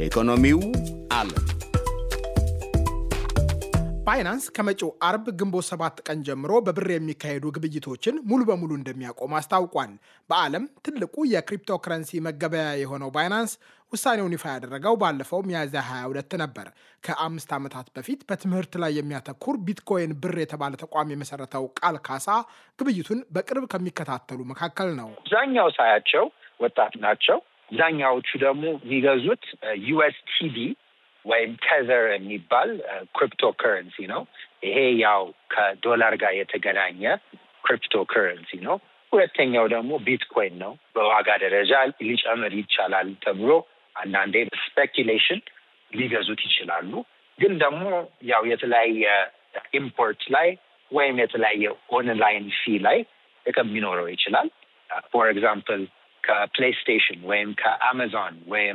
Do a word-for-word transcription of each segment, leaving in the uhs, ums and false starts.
ኢኮኖሚው አለ ባይናንስ ከመጪው አርብ ግንቦት ሰባት ቀን ጀምሮ በብር የሚካሄዱ ግብይቶችን ሙሉ በሙሉ እንደሚያቆም አስታውቋል። በዓለም ትልቁ የክሪፕቶከረንሲ መገበያ የሆነው ባይናንስ ውሳኔውን ይፋ ያደረገው ባለፈው ሚያዝያ ሃያ ሁለት ነበር። ከአምስት ዓመታት በፊት በትምህርት ላይ የሚያተኩር ቢትኮይን ብር የተባለ ተቋም የመሰረተው ቃል ካሳ ግብይቱን በቅርብ ከሚከታተሉ መካከል ነው። አብዛኛው ሳያቸው ወጣት ናቸው። አብዛኛዎቹ ደግሞ የሚገዙት ዩኤስቲዲ ወይም ቴዘር የሚባል ክሪፕቶ ከረንሲ ነው። ይሄ ያው ከዶላር ጋር የተገናኘ ክሪፕቶ ከረንሲ ነው። ሁለተኛው ደግሞ ቢትኮይን ነው። በዋጋ ደረጃ ሊጨምር ይቻላል ተብሎ አንዳንዴ ስፔኩሌሽን ሊገዙት ይችላሉ። ግን ደግሞ ያው የተለያየ ኢምፖርት ላይ ወይም የተለያየ ኦንላይን ፊ ላይ ጥቅም ሊኖረው ይችላል። ፎር ኤግዛምፕል ከፕሌይስቴሽን ወይም ከአማዞን ወይም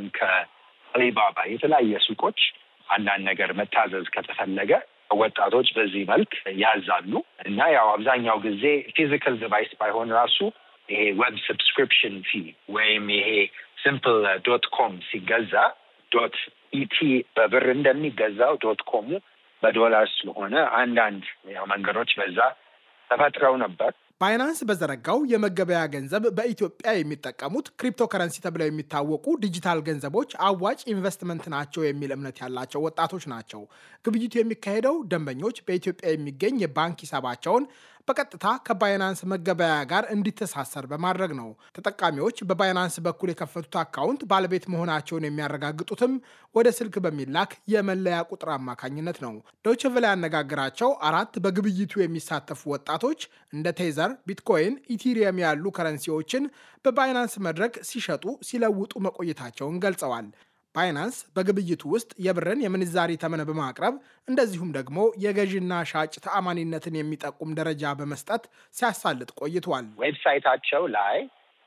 ከአሊባባ የተለያየ ሱቆች አንዳንድ ነገር መታዘዝ ከተፈለገ ወጣቶች በዚህ መልክ ያዛሉ እና ያው አብዛኛው ጊዜ ፊዚካል ዲቫይስ ባይሆን ራሱ ይሄ ዌብ ሰብስክሪፕሽን ፊ ወይም ይሄ ሲምፕል ዶት ኮም ሲገዛ ዶት ኢቲ በብር እንደሚገዛው ዶት ኮሙ በዶላር ስለሆነ አንዳንድ ያው መንገዶች በዛ ተፈጥረው ነበር። ባይናንስ በዘረጋው የመገበያ ገንዘብ በኢትዮጵያ የሚጠቀሙት ክሪፕቶከረንሲ ተብለው የሚታወቁ ዲጂታል ገንዘቦች አዋጭ ኢንቨስትመንት ናቸው የሚል እምነት ያላቸው ወጣቶች ናቸው። ግብይቱ የሚካሄደው ደንበኞች በኢትዮጵያ የሚገኝ የባንክ ሂሳባቸውን በቀጥታ ከባይናንስ መገበያ ጋር እንዲተሳሰር በማድረግ ነው። ተጠቃሚዎች በባይናንስ በኩል የከፈቱት አካውንት ባለቤት መሆናቸውን የሚያረጋግጡትም ወደ ስልክ በሚላክ የመለያ ቁጥር አማካኝነት ነው። ዶይቼ ቬለ ያነጋገራቸው አራት በግብይቱ የሚሳተፉ ወጣቶች እንደ ቴዘር፣ ቢትኮይን፣ ኢቲሪየም ያሉ ከረንሲዎችን በባይናንስ መድረክ ሲሸጡ ሲለውጡ መቆየታቸውን ገልጸዋል። ባይናንስ በግብይቱ ውስጥ የብርን የምንዛሪ ተመን በማቅረብ እንደዚሁም ደግሞ የገዥና ሻጭ ተአማኒነትን የሚጠቁም ደረጃ በመስጠት ሲያሳልጥ ቆይቷል። ዌብሳይታቸው ላይ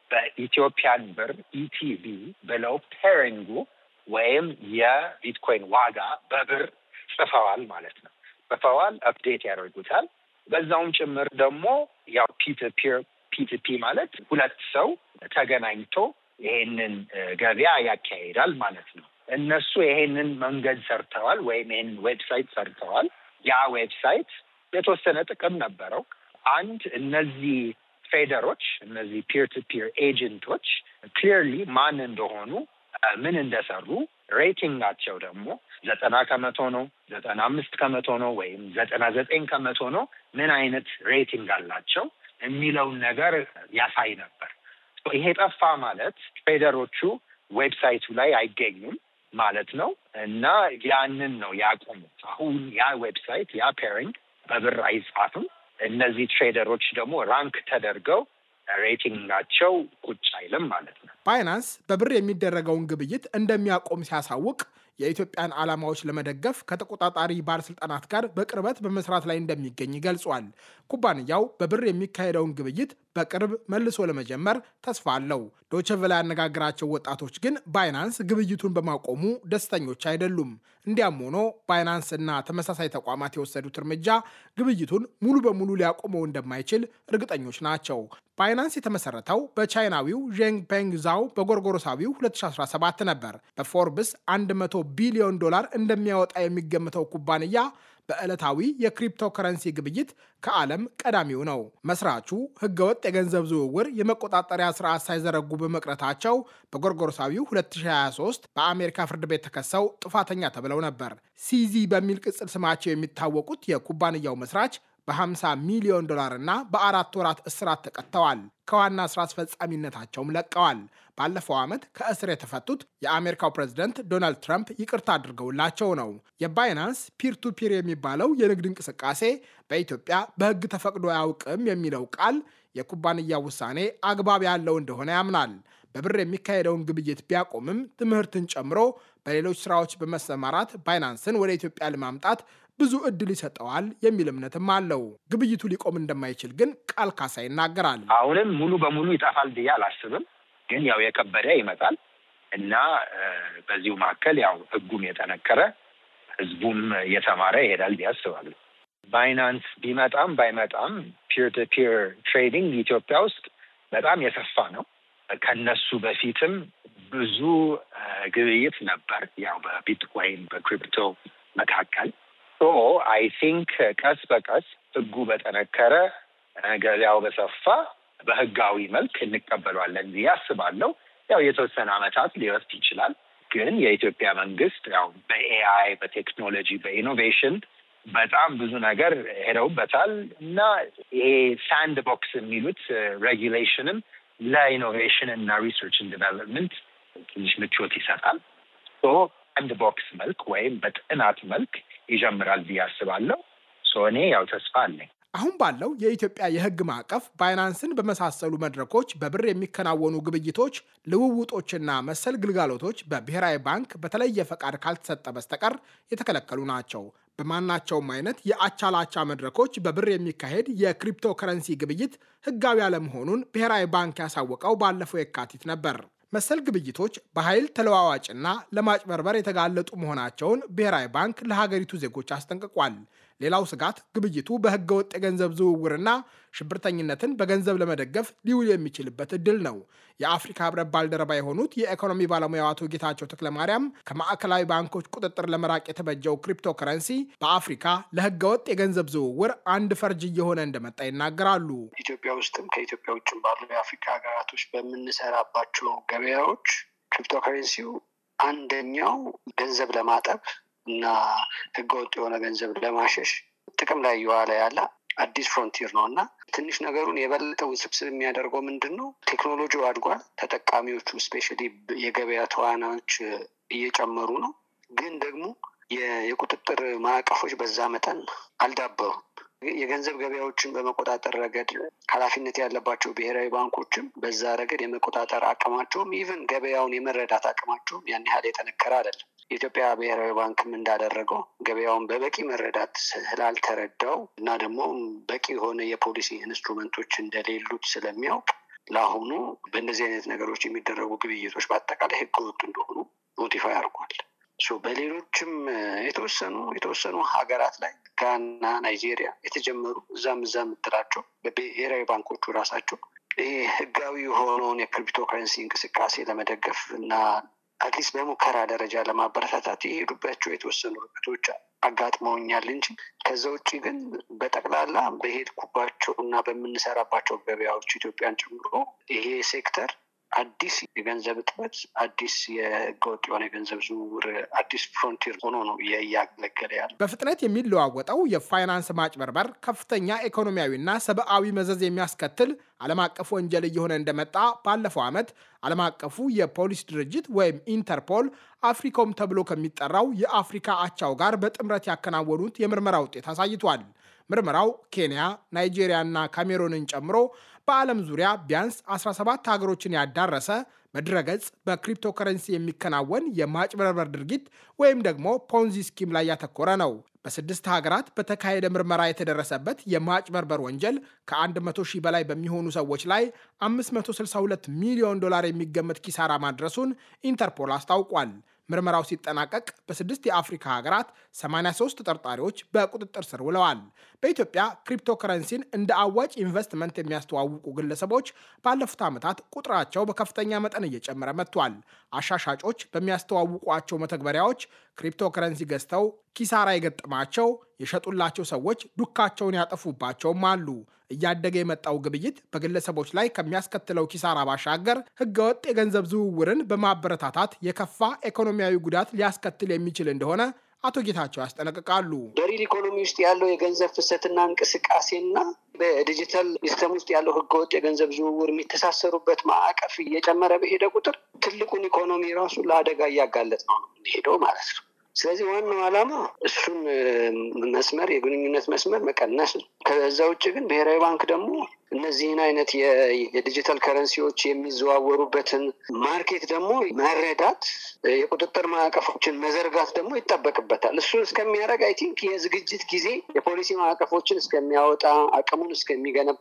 በኢትዮጵያን ብር ኢቲቢ ብለው ፔሪንጉ ወይም የቢትኮይን ዋጋ በብር ጽፈዋል ማለት ነው። ጽፈዋል፣ አፕዴት ያደርጉታል። በዛውም ጭምር ደግሞ ያው ፒቱፒር ፒቱፒ ማለት ሁለት ሰው ተገናኝቶ ይሄንን ገበያ ያካሂዳል ማለት ነው። እነሱ ይሄንን መንገድ ሰርተዋል ወይም ይሄንን ዌብሳይት ሰርተዋል። ያ ዌብሳይት የተወሰነ ጥቅም ነበረው። አንድ እነዚህ ትሬደሮች እነዚህ ፒር ቱ ፒር ኤጀንቶች ክሊርሊ ማን እንደሆኑ ምን እንደሰሩ ሬቲንጋቸው ደግሞ ዘጠና ከመቶ ነው፣ ዘጠና አምስት ከመቶ ነው ወይም ዘጠና ዘጠኝ ከመቶ ነው፣ ምን አይነት ሬቲንግ አላቸው የሚለውን ነገር ያሳይ ነበር። ይሄ ጠፋ ማለት ትሬደሮቹ ዌብሳይቱ ላይ አይገኙም ማለት ነው እና ያንን ነው ያቆሙት። አሁን ያ ዌብሳይት ያ ፔሪንግ በብር አይጻፍም። እነዚህ ትሬደሮች ደግሞ ራንክ ተደርገው ሬቲንጋቸው ቁጭ አይልም ማለት ነው። ባይናንስ በብር የሚደረገውን ግብይት እንደሚያቆም ሲያሳውቅ የኢትዮጵያን ዓላማዎች ለመደገፍ ከተቆጣጣሪ ባለስልጣናት ጋር በቅርበት በመስራት ላይ እንደሚገኝ ገልጿል። ኩባንያው በብር የሚካሄደውን ግብይት በቅርብ መልሶ ለመጀመር ተስፋ አለው። ዶይቼ ቬለ ያነጋገራቸው ወጣቶች ግን ባይናንስ ግብይቱን በማቆሙ ደስተኞች አይደሉም። እንዲያም ሆኖ ባይናንስ እና ተመሳሳይ ተቋማት የወሰዱት እርምጃ ግብይቱን ሙሉ በሙሉ ሊያቆመው እንደማይችል እርግጠኞች ናቸው። ባይናንስ የተመሰረተው በቻይናዊው ዤንግ ፔንግ ዛው በጎርጎሮሳዊው ሁለት ሺህ አስራ ሰባት ነበር። በፎርብስ መቶ ቢሊዮን ዶላር እንደሚያወጣ የሚገምተው ኩባንያ በዕለታዊ የክሪፕቶ ከረንሲ ግብይት ከዓለም ቀዳሚው ነው። መስራቹ ህገወጥ የገንዘብ ዝውውር የመቆጣጠሪያ ስርዓት ሳይዘረጉ በመቅረታቸው በጎርጎሮሳዊው ሁለት ሺህ ሃያ ሶስት በአሜሪካ ፍርድ ቤት ተከሰው ጥፋተኛ ተብለው ነበር። ሲዚ በሚል ቅጽል ስማቸው የሚታወቁት የኩባንያው መስራች በሀምሳ ሚሊዮን ዶላር እና በአራት ወራት እስራት ተቀጥተዋል። ከዋና ስራ አስፈጻሚነታቸውም ለቀዋል። ባለፈው ዓመት ከእስር የተፈቱት የአሜሪካው ፕሬዝደንት ዶናልድ ትራምፕ ይቅርታ አድርገውላቸው ነው። የባይናንስ ፒር ቱ ፒር የሚባለው የንግድ እንቅስቃሴ በኢትዮጵያ በህግ ተፈቅዶ አያውቅም የሚለው ቃል የኩባንያው ውሳኔ አግባብ ያለው እንደሆነ ያምናል። በብር የሚካሄደውን ግብይት ቢያቆምም ትምህርትን ጨምሮ በሌሎች ስራዎች በመሰማራት ባይናንስን ወደ ኢትዮጵያ ለማምጣት ብዙ እድል ይሰጠዋል የሚል እምነትም አለው። ግብይቱ ሊቆም እንደማይችል ግን ቃል ካሳ ይናገራል። አሁንም ሙሉ በሙሉ ይጠፋል ብዬ አላስብም፣ ግን ያው የከበደ ይመጣል እና በዚሁ መካከል ያው ህጉም የጠነከረ ህዝቡም የተማረ ይሄዳል ብዬ አስባለሁ። ባይናንስ ቢመጣም ባይመጣም ፒር ቱ ፒር ትሬዲንግ ኢትዮጵያ ውስጥ በጣም የሰፋ ነው። ከነሱ በፊትም ብዙ ግብይት ነበር ያው በቢትኮይን በክሪፕቶ መካከል። ሶ አይ ቲንክ ቀስ በቀስ ህጉ በጠነከረ ገበያው በሰፋ በህጋዊ መልክ እንቀበሏለን ብዬ አስባለሁ። ያው የተወሰነ ዓመታት ሊወስድ ይችላል። ግን የኢትዮጵያ መንግስት ያው በኤአይ በቴክኖሎጂ በኢኖቬሽን በጣም ብዙ ነገር ሄደውበታል እና ይሄ ሳንድ ቦክስ የሚሉት ሬጉሌሽንም ለኢኖቬሽን እና ሪሰርች ኤንድ ዲቨሎፕመንት ትንሽ ምቾት ይሰጣል። ሶ ሳንድ ቦክስ መልክ ወይም በጥናት መልክ ይጀምራል ብዬ አስባለሁ። ሶ እኔ ያው ተስፋ አለኝ። አሁን ባለው የኢትዮጵያ የህግ ማዕቀፍ ባይናንስን በመሳሰሉ መድረኮች በብር የሚከናወኑ ግብይቶች፣ ልውውጦችና መሰል ግልጋሎቶች በብሔራዊ ባንክ በተለየ ፈቃድ ካልተሰጠ በስተቀር የተከለከሉ ናቸው። በማናቸውም አይነት የአቻላቻ መድረኮች በብር የሚካሄድ የክሪፕቶ ከረንሲ ግብይት ህጋዊ አለመሆኑን ብሔራዊ ባንክ ያሳወቀው ባለፈው የካቲት ነበር። መሰል ግብይቶች በኃይል ተለዋዋጭና ለማጭበርበር የተጋለጡ መሆናቸውን ብሔራዊ ባንክ ለሀገሪቱ ዜጎች አስጠንቅቋል። ሌላው ስጋት ግብይቱ በህገ ወጥ የገንዘብ ዝውውርና ሽብርተኝነትን በገንዘብ ለመደገፍ ሊውል የሚችልበት እድል ነው። የአፍሪካ ህብረት ባልደረባ የሆኑት የኢኮኖሚ ባለሙያው አቶ ጌታቸው ተክለማርያም ከማዕከላዊ ባንኮች ቁጥጥር ለመራቅ የተበጀው ክሪፕቶ ከረንሲ በአፍሪካ ለህገ ወጥ የገንዘብ ዝውውር አንድ ፈርጅ እየሆነ እንደመጣ ይናገራሉ። ኢትዮጵያ ውስጥም ከኢትዮጵያ ውጭም ባሉ የአፍሪካ ሀገራቶች በምንሰራባቸው ገበያዎች ክሪፕቶ ከረንሲው አንደኛው ገንዘብ ለማጠብ እና ህገወጥ የሆነ ገንዘብ ለማሸሽ ጥቅም ላይ እየዋለ ያለ አዲስ ፍሮንቲር ነው እና ትንሽ ነገሩን የበለጠ ውስብስብ የሚያደርገው ምንድን ነው? ቴክኖሎጂው አድጓል። ተጠቃሚዎቹ ስፔሻሊ የገበያ ተዋናዮች እየጨመሩ ነው። ግን ደግሞ የቁጥጥር ማዕቀፎች በዛ መጠን አልዳበሩም። የገንዘብ ገበያዎችን በመቆጣጠር ረገድ ኃላፊነት ያለባቸው ብሔራዊ ባንኮችም በዛ ረገድ የመቆጣጠር አቅማቸውም ኢቭን ገበያውን የመረዳት አቅማቸውም ያን ያህል የጠነከረ አይደለም። የኢትዮጵያ ብሔራዊ ባንክም እንዳደረገው ገበያውን በበቂ መረዳት ስላልተረዳው እና ደግሞ በቂ የሆነ የፖሊሲ ኢንስትሩመንቶች እንደሌሉት ስለሚያውቅ ለአሁኑ በእንደዚህ አይነት ነገሮች የሚደረጉ ግብይቶች በአጠቃላይ ህገወጥ እንደሆኑ ኖቲፋይ አድርጓል። በሌሎችም የተወሰኑ የተወሰኑ ሀገራት ላይ ጋና፣ ናይጄሪያ የተጀመሩ እዛም እዛም የምትላቸው በብሔራዊ ባንኮቹ ራሳቸው ይሄ ህጋዊ የሆነውን የክሪፕቶ ከረንሲ እንቅስቃሴ ለመደገፍ እና አትሊስት በሙከራ ደረጃ ለማበረታታት የሄዱባቸው የተወሰኑ ርቀቶች አጋጥመውኛል እንጂ ከዛ ውጭ ግን በጠቅላላ በሄድኩባቸው እና በምንሰራባቸው ገበያዎች ኢትዮጵያን ጨምሮ ይሄ ሴክተር አዲስ የገንዘብ እጥበት፣ አዲስ የህገወጥ የሆነ የገንዘብ ዝውውር አዲስ ፍሮንቲር ሆኖ ነው እያገለገለ ያለ። በፍጥነት የሚለዋወጠው የፋይናንስ ማጭበርበር ከፍተኛ ኢኮኖሚያዊና ሰብአዊ መዘዝ የሚያስከትል ዓለም አቀፍ ወንጀል እየሆነ እንደመጣ ባለፈው ዓመት ዓለም አቀፉ የፖሊስ ድርጅት ወይም ኢንተርፖል አፍሪኮም ተብሎ ከሚጠራው የአፍሪካ አቻው ጋር በጥምረት ያከናወኑት የምርመራ ውጤት አሳይቷል። ምርመራው ኬንያ፣ ናይጄሪያ እና ካሜሩንን ጨምሮ በዓለም ዙሪያ ቢያንስ አስራ ሰባት ሀገሮችን ያዳረሰ በድረገጽ በክሪፕቶ ከረንሲ የሚከናወን የማጭበርበር ድርጊት ወይም ደግሞ ፖንዚ ስኪም ላይ ያተኮረ ነው። በስድስት ሀገራት በተካሄደ ምርመራ የተደረሰበት የማጭበርበር ወንጀል ከአንድ መቶ ሺህ በላይ በሚሆኑ ሰዎች ላይ አምስት መቶ ስልሳ ሁለት ሚሊዮን ዶላር የሚገመት ኪሳራ ማድረሱን ኢንተርፖል አስታውቋል። ምርመራው ሲጠናቀቅ በስድስት የአፍሪካ ሀገራት ሰማንያ ሶስት ተጠርጣሪዎች በቁጥጥር ስር ውለዋል። በኢትዮጵያ ክሪፕቶ ከረንሲን እንደ አዋጭ ኢንቨስትመንት የሚያስተዋውቁ ግለሰቦች ባለፉት ዓመታት ቁጥራቸው በከፍተኛ መጠን እየጨመረ መጥቷል። አሻሻጮች በሚያስተዋውቋቸው መተግበሪያዎች ክሪፕቶ ከረንሲ ገዝተው ኪሳራ የገጠማቸው የሸጡላቸው ሰዎች ዱካቸውን ያጠፉባቸውም አሉ። እያደገ የመጣው ግብይት በግለሰቦች ላይ ከሚያስከትለው ኪሳራ ባሻገር ህገወጥ የገንዘብ ዝውውርን በማበረታታት የከፋ ኢኮኖሚያዊ ጉዳት ሊያስከትል የሚችል እንደሆነ አቶ ጌታቸው ያስጠነቅቃሉ። በሪል ኢኮኖሚ ውስጥ ያለው የገንዘብ ፍሰትና እንቅስቃሴና በዲጂታል ሲስተም ውስጥ ያለው ህገወጥ የገንዘብ ዝውውር የሚተሳሰሩበት ማዕቀፍ እየጨመረ በሄደ ቁጥር ትልቁን ኢኮኖሚ ራሱ ለአደጋ እያጋለጥ ነው ሄደው ማለት ነው። ስለዚህ ዋናው ዓላማ እሱን መስመር የግንኙነት መስመር መቀነስ ነው። ከዛ ውጭ ግን ብሔራዊ ባንክ ደግሞ እነዚህን አይነት የዲጂታል ከረንሲዎች የሚዘዋወሩበትን ማርኬት ደግሞ መረዳት፣ የቁጥጥር ማዕቀፎችን መዘርጋት ደግሞ ይጠበቅበታል። እሱን እስከሚያደርግ አይ ቲንክ የዝግጅት ጊዜ የፖሊሲ ማዕቀፎችን እስከሚያወጣ አቅሙን እስከሚገነባ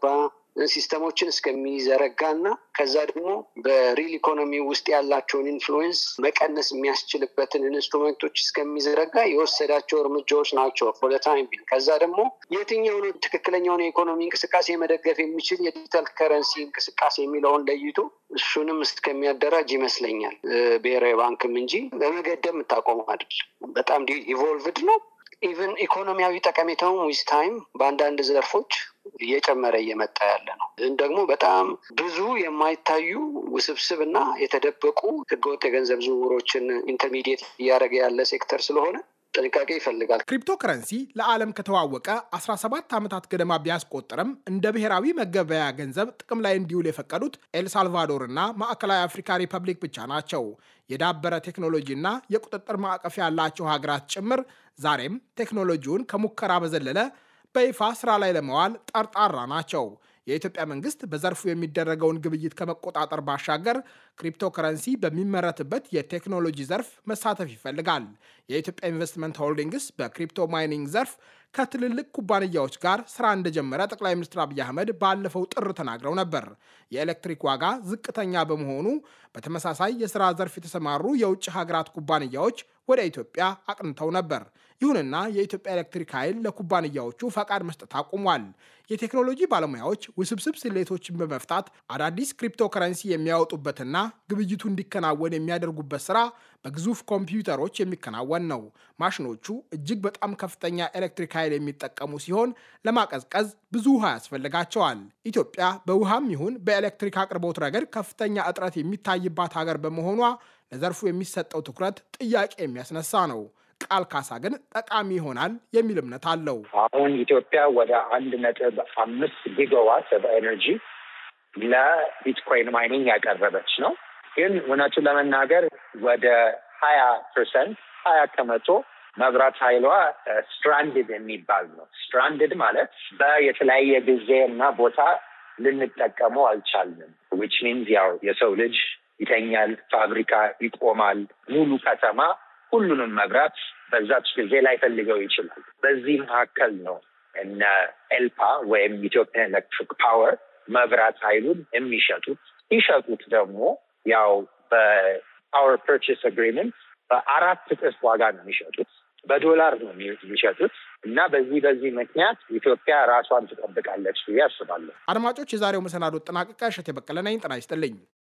ሲስተሞችን እስከሚዘረጋና ከዛ ደግሞ በሪል ኢኮኖሚ ውስጥ ያላቸውን ኢንፍሉዌንስ መቀነስ የሚያስችልበትን ኢንስትሩመንቶች እስከሚዘረጋ የወሰዳቸው እርምጃዎች ናቸው ፎር ዘ ታይም ቢንግ። ከዛ ደግሞ የትኛውን ትክክለኛውን የኢኮኖሚ እንቅስቃሴ መደገፍ የሚችል የዲጂታል ከረንሲ እንቅስቃሴ የሚለውን ለይቶ እሱንም እስከሚያደራጅ ይመስለኛል ብሔራዊ ባንክም እንጂ በመገደብ የምታቆመው አይደል። በጣም ኢቮልቭድ ነው። ኢቨን ኢኮኖሚያዊ ጠቀሜታውን ዊዝ ታይም በአንዳንድ ዘርፎች እየጨመረ እየመጣ ያለ ነው። ግን ደግሞ በጣም ብዙ የማይታዩ ውስብስብ እና የተደበቁ ህገወጥ የገንዘብ ዝውውሮችን ኢንተርሚዲየት እያደረገ ያለ ሴክተር ስለሆነ ጥንቃቄ ይፈልጋል። ክሪፕቶ ከረንሲ ለዓለም ከተዋወቀ አስራ ሰባት ዓመታት ገደማ ቢያስቆጥርም እንደ ብሔራዊ መገበያያ ገንዘብ ጥቅም ላይ እንዲውል የፈቀዱት ኤልሳልቫዶር እና ማዕከላዊ አፍሪካ ሪፐብሊክ ብቻ ናቸው። የዳበረ ቴክኖሎጂና የቁጥጥር ማዕቀፍ ያላቸው ሀገራት ጭምር ዛሬም ቴክኖሎጂውን ከሙከራ በዘለለ በይፋ ስራ ላይ ለመዋል ጠርጣራ ናቸው። የኢትዮጵያ መንግስት በዘርፉ የሚደረገውን ግብይት ከመቆጣጠር ባሻገር ክሪፕቶ ከረንሲ በሚመረትበት የቴክኖሎጂ ዘርፍ መሳተፍ ይፈልጋል። የኢትዮጵያ ኢንቨስትመንት ሆልዲንግስ በክሪፕቶ ማይኒንግ ዘርፍ ከትልልቅ ኩባንያዎች ጋር ስራ እንደጀመረ ጠቅላይ ሚኒስትር አብይ አህመድ ባለፈው ጥር ተናግረው ነበር። የኤሌክትሪክ ዋጋ ዝቅተኛ በመሆኑ በተመሳሳይ የስራ ዘርፍ የተሰማሩ የውጭ ሀገራት ኩባንያዎች ወደ ኢትዮጵያ አቅንተው ነበር። ይሁንና የኢትዮጵያ ኤሌክትሪክ ኃይል ለኩባንያዎቹ ፈቃድ መስጠት አቁሟል። የቴክኖሎጂ ባለሙያዎች ውስብስብ ስሌቶችን በመፍታት አዳዲስ ክሪፕቶ ከረንሲ የሚያወጡበትና ግብይቱ እንዲከናወን የሚያደርጉበት ስራ በግዙፍ ኮምፒውተሮች የሚከናወን ነው። ማሽኖቹ እጅግ በጣም ከፍተኛ ኤሌክትሪክ ኃይል የሚጠቀሙ ሲሆን ለማቀዝቀዝ ብዙ ውሃ ያስፈልጋቸዋል። ኢትዮጵያ በውሃም ይሁን በኤሌክትሪክ አቅርቦት ረገድ ከፍተኛ እጥረት የሚታይባት ሀገር በመሆኗ ለዘርፉ የሚሰጠው ትኩረት ጥያቄ የሚያስነሳ ነው። ቃል ካሳ ግን ጠቃሚ ይሆናል የሚል እምነት አለው። አሁን ኢትዮጵያ ወደ አንድ ነጥብ አምስት ጊጋዋት በኤነርጂ ለቢትኮይን ማይኒንግ ያቀረበች ነው። ግን እውነቱን ለመናገር ወደ ሀያ ፐርሰንት ሀያ ከመቶ መብራት ኃይሏ ስትራንድድ የሚባል ነው። ስትራንድድ ማለት በየተለያየ ጊዜ እና ቦታ ልንጠቀመው አልቻልንም። ዊች ሚንስ ያው የሰው ልጅ ይተኛል፣ ፋብሪካ ይቆማል፣ ሙሉ ከተማ ሁሉንም መብራት በዛች ጊዜ ላይ ፈልገው ይችላል። በዚህ መካከል ነው እነ ኤልፓ ወይም ኢትዮጵያ ኤሌክትሪክ ፓወር መብራት ኃይሉን የሚሸጡት። ይሸጡት ደግሞ ያው በፓወር ፐርቼስ አግሪመንት በአራት እጥፍ ዋጋ ነው የሚሸጡት፣ በዶላር ነው የሚሸጡት እና በዚህ በዚህ ምክንያት ኢትዮጵያ ራሷን ትጠብቃለች ብዬ አስባለሁ። አድማጮች፣ የዛሬው መሰናዶ ተጠናቀቀ። እሸቴ በቀለ ነኝ። ጤና ይስጥልኝ።